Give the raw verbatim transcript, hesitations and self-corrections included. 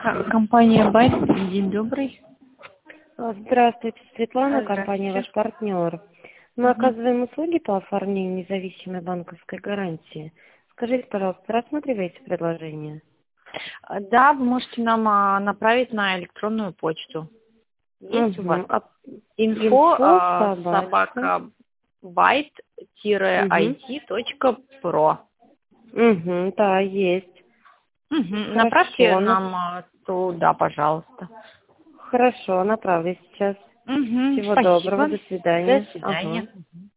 А, Компания Байт, день добрый. А, Здравствуйте, Светлана, компания Здравствуйте. «Ваш партнер». Мы Мгм. оказываем услуги по оформлению независимой банковской гарантии. Скажите, пожалуйста, рассматриваете предложение? А, Да, вы можете нам а, направить на электронную почту. Есть у вас? Угу. А Инфо инфо а, собачка. собака байт-ай ти точка про. Угу, да, есть. Мгм. Направьте Хорошо, на- нам а, туда, пожалуйста. хорошо, направлю сейчас. Мгм. Всего доброго, Спасибо. до До свидания. Ага. свидания.